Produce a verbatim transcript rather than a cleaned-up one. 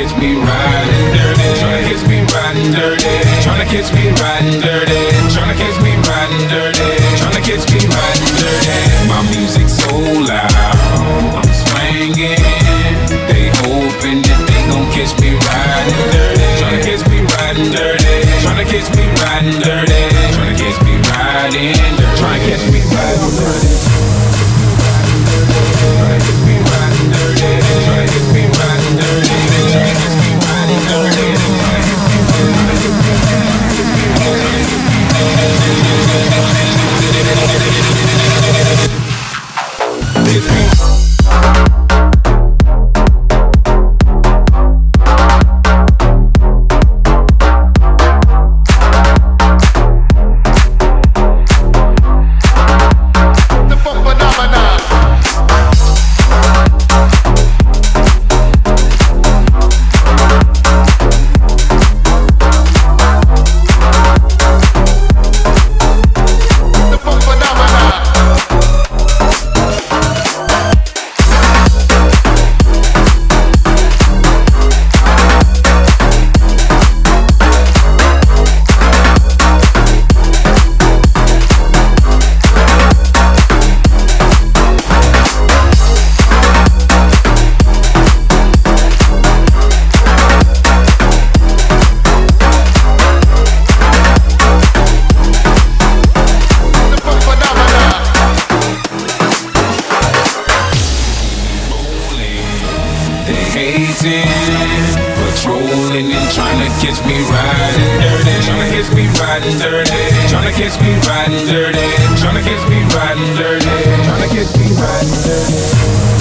catch me riding dirty, tryna catch me riding dirty, tryna catch me riding dirty, tryna catch me riding dirty, tryna catch me riding dirty. My music so loud, I'm swinging. They hoping that they gon' catch me riding dirty, tryna catch me riding dirty, tryna catch me riding dirty, tryna catch me riding dirty, tryna catch me riding dirty. Tryna catch me riding dirty, tryna catch me riding dirty, tryna catch me riding dirty, tryna catch me riding dirty. Patrolling and tryna catch me riding dirty, tryna catch me riding dirty, tryna catch me riding dirty, tryna catch me riding dirty, tryna catch me riding dirty.